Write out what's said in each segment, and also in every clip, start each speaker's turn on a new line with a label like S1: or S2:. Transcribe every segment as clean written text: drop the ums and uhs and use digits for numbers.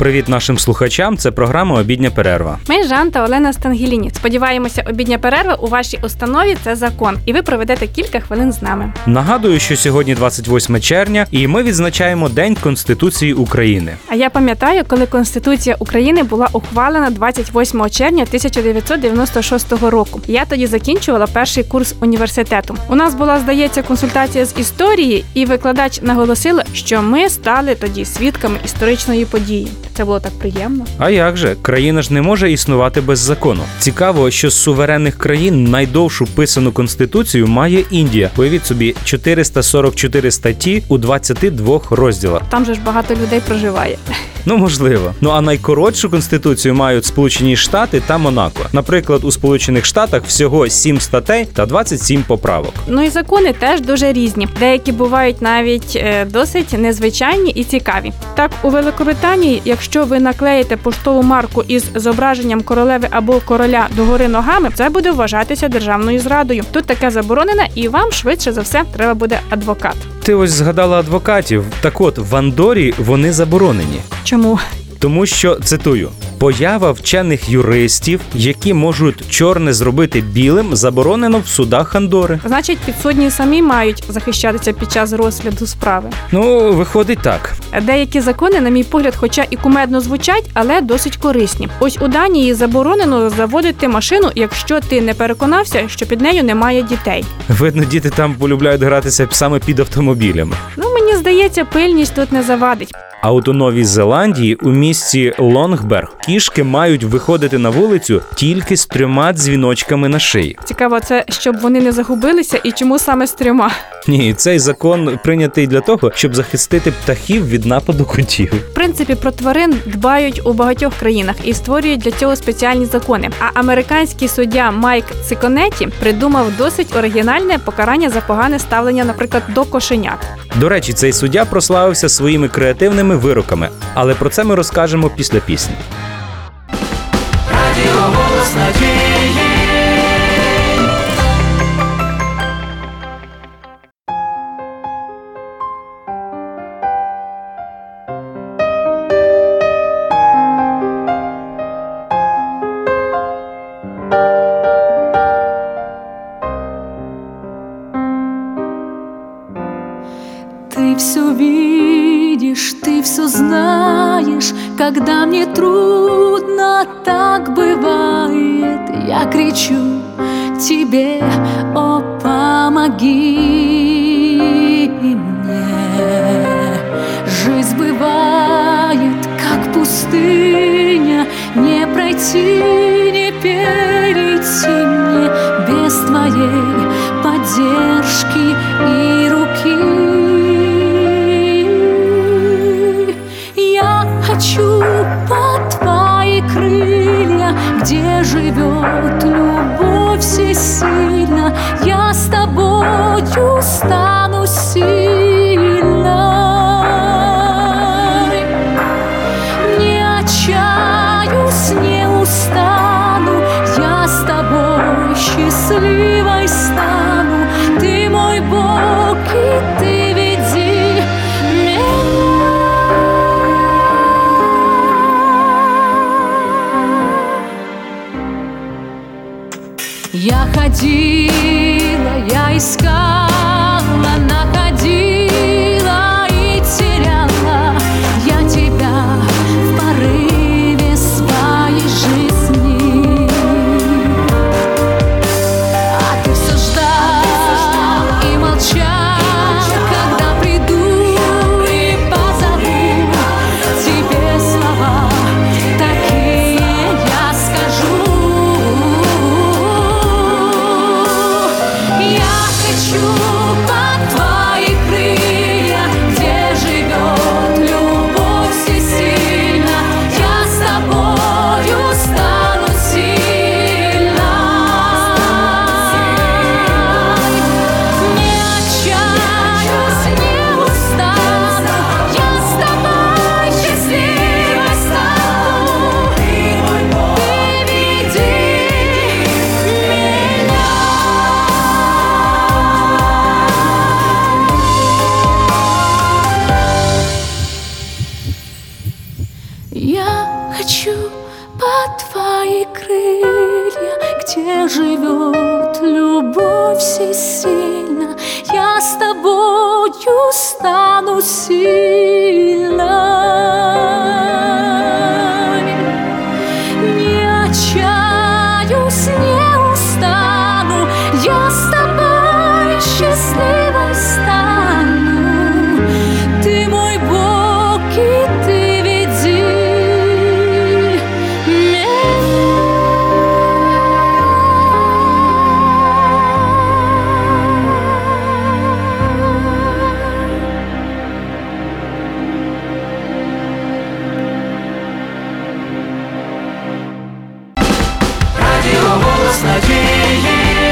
S1: Привіт нашим слухачам, це програма «Обідня перерва».
S2: Ми Жан та Олена Стангеліні. Сподіваємося, обідня перерва у вашій установі – це закон, і ви проведете кілька хвилин з нами.
S1: Нагадую, що сьогодні 28 червня, і ми відзначаємо День Конституції України.
S2: А я пам'ятаю, коли Конституція України була ухвалена 28 червня 1996 року. Я тоді закінчувала перший курс університету. У нас була, здається, консультація з історії, і викладач наголосила, що ми стали тоді свідками історичної події. Це було так приємно.
S1: А як же? Країна ж не може існувати без закону. Цікаво, що з суверенних країн найдовшу писану конституцію має Індія. Уявіть собі, 444 статті у 22 розділах.
S2: Там же ж багато людей проживає.
S1: Ну, можливо. Ну, а найкоротшу конституцію мають Сполучені Штати та Монако. Наприклад, у Сполучених Штатах всього 7 статей та 27 поправок.
S2: Ну і закони теж дуже різні. Деякі бувають навіть досить незвичайні і цікаві. Так, у Великобританії, якщо ви наклеїте поштову марку із зображенням королеви або короля догори ногами, це буде вважатися державною зрадою. Тут таке заборонено, і вам швидше за все треба буде адвокат.
S1: Ти ось згадала адвокатів. Так от, в Андорі вони заборонені.
S2: Чому?
S1: Тому що, цитую, поява вчених юристів, які можуть чорне зробити білим, заборонено в судах Андори.
S2: Значить, підсудні самі мають захищатися під час розгляду справи.
S1: Ну, виходить так.
S2: Деякі закони, на мій погляд, хоча і кумедно звучать, але досить корисні. Ось у Данії заборонено заводити машину, якщо ти не переконався, що під нею немає дітей.
S1: Видно, діти там полюбляють гратися саме під автомобілями.
S2: Ну, мені здається, пильність тут не завадить.
S1: А от у Новій Зеландії, у місті Лонгберг, кішки мають виходити на вулицю тільки з 3 дзвіночками на шиї.
S2: Цікаво, це щоб вони не загубилися і чому саме з 3?
S1: Ні, цей закон прийнятий для того, щоб захистити птахів від нападу котів.
S2: В принципі, про тварин дбають у багатьох країнах і створюють для цього спеціальні закони. А американський суддя Майк Циконеті придумав досить оригінальне покарання за погане ставлення, наприклад, до кошенят.
S1: До речі, цей суддя прославився своїми креативними вироками, але про це ми розкажемо після пісні.
S3: Радіо «Голос надії».
S4: Ты все видишь, ты все знаешь, когда мне трудно, так бывает. Я кричу тебе: о, помоги мне. Жизнь бывает, как пустыня, не пройти, не перейти мне без твоей поддержки и руки. Хочу под твои крылья, где живет любовь всесильна. Я с тобою стану сильной. Не отчаюсь, не устану, я с тобой счастливой стану. Ты мой Бог, и ты веди меня. Я ходила, я искала, находила и теряла я тебя в порыве своей жизни. А ты все ждал и молчал, когда приду и позову тебе слова такие я скажу. Я хочу где живет любовь всесильна, я с тобою стану сильной. Не отчаюсь, не устану, я с тобой счастливой стану. Ты мой Бог, и ты веди меня.
S3: Радіо «Голос надії».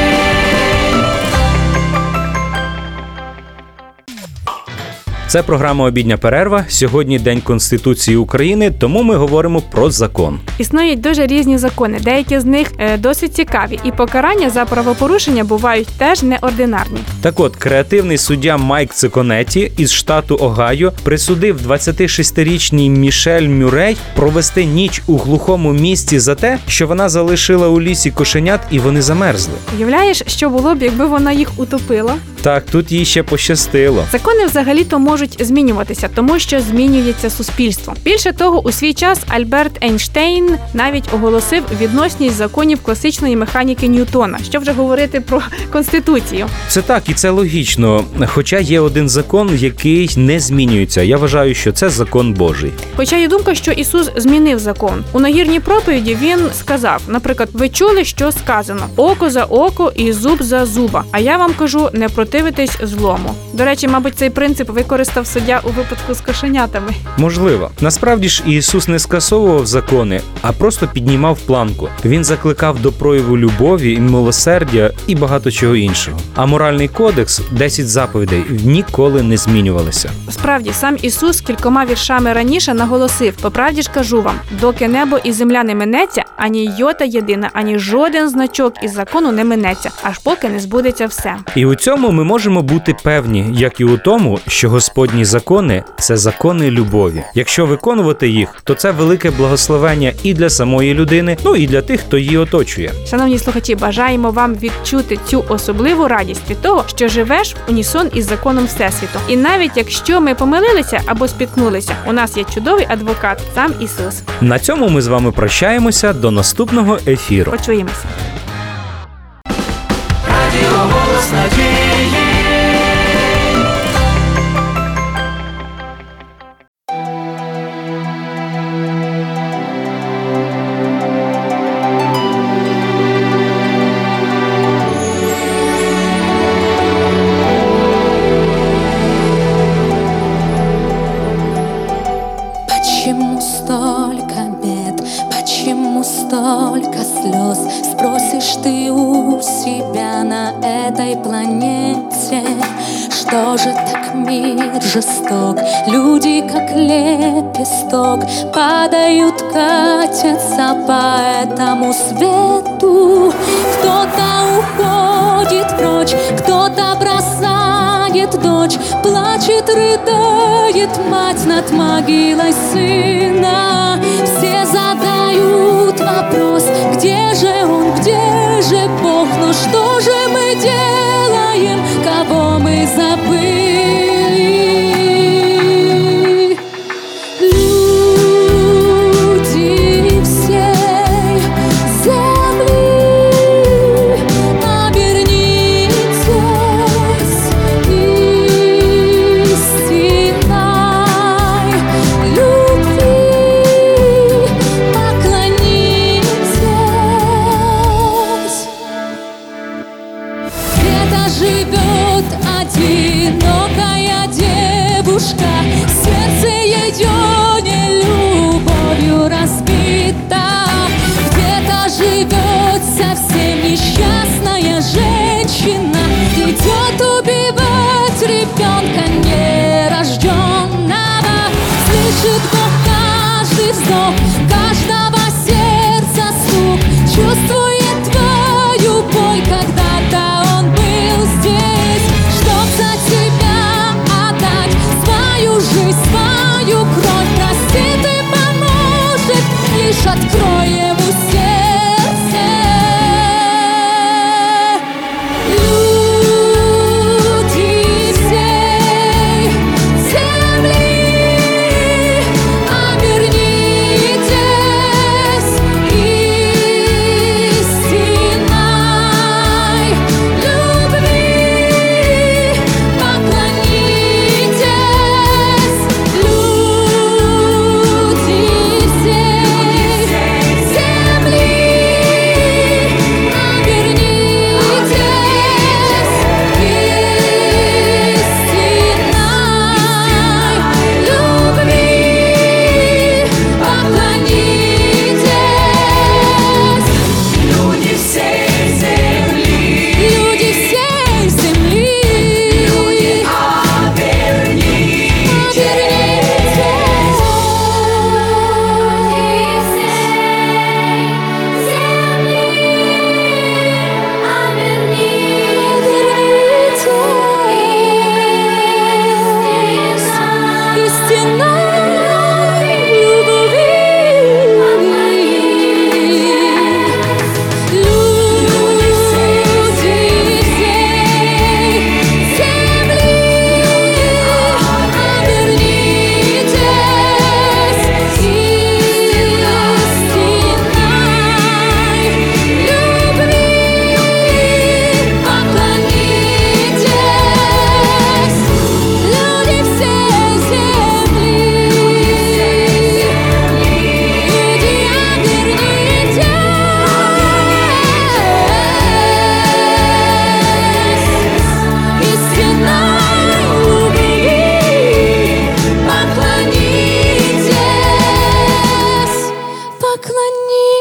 S1: Це програма «Обідня перерва». Сьогодні День Конституції України, тому ми говоримо про закон.
S2: Існують дуже різні закони, деякі з них досить цікаві, і покарання за правопорушення бувають теж неординарні.
S1: Так от, креативний суддя Майк Циконеті із штату Огайо присудив 26-річній Мішель Мюррей провести ніч у глухому місті за те, що вона залишила у лісі кошенят і вони замерзли.
S2: Уявляєш, що було б, якби вона їх утопила?
S1: Так, тут їй ще пощастило.
S2: Закони взагалі-то можуть змінюватися, тому що змінюється суспільство. Більше того, у свій час Альберт Ейнштейн навіть оголосив відносність законів класичної механіки Ньютона. Що вже говорити про Конституцію?
S1: Це так, і це логічно. Хоча є один закон, який не змінюється. Я вважаю, що це закон Божий.
S2: Хоча є думка, що Ісус змінив закон. У нагірній проповіді він сказав, наприклад, ви чули, що сказано: око за око і зуб за зуба. А я вам кажу, не противитесь злому. До речі, мабуть, цей принцип використав суддя у випадку з кошенятами.
S1: Можливо. Насправді ж Ісус не скасовував закони, а просто піднімав планку. Він закликав до прояву любові, милосердя і багато чого іншого. А моральний кодекс, 10 заповідей, ніколи не змінювалися.
S2: Справді, сам Ісус кількома віршами раніше наголосив: по правді ж кажу вам, доки небо і земля не минеться, ані йота єдина, ані жоден значок із закону не минеться, аж поки не збудеться все.
S1: І у цьому ми можемо бути певні, як і у тому, що Господні закони – це закони любові. Якщо виконувати їх, то це велике благословення і для самої людини, і для тих, хто її оточує.
S2: Шановні слухачі, бажаємо вам відчути цю особливу радість від того, що живеш в унісон із законом Всесвіту. І навіть якщо ми помилилися або спіткнулися, у нас є чудовий адвокат, сам Ісус.
S1: На цьому ми з вами прощаємося до наступного ефіру.
S2: Почуємося.
S3: Радіо «Голос надії».
S4: Почему столько бед, почему столько слез? Спросишь ты у себя на этой планете. Что же так мир жесток? Люди, как лепесток, падают, катятся по этому свету. Кто-то уходит прочь, кто-то бросает дочь, плачет, рыдает мать над могилой сына. Все задают вопрос: где же он, где же Бог? Ну что же мы делаем, кого мы забыли? Люди всей земли, обернитесь истинной любви, поклонитесь. Где-то живет одинокая девушка, сердце ее не любовью разбито. Где-то живет совсем несчастная женщина, идет убивать ребенка нерожденного. Слышит Бог каждый вздох, каждого сердца стук, чувствует твою боль, когда-то он был здесь, чтоб за тебя отдать свою жизнь, свою кровь. как на них.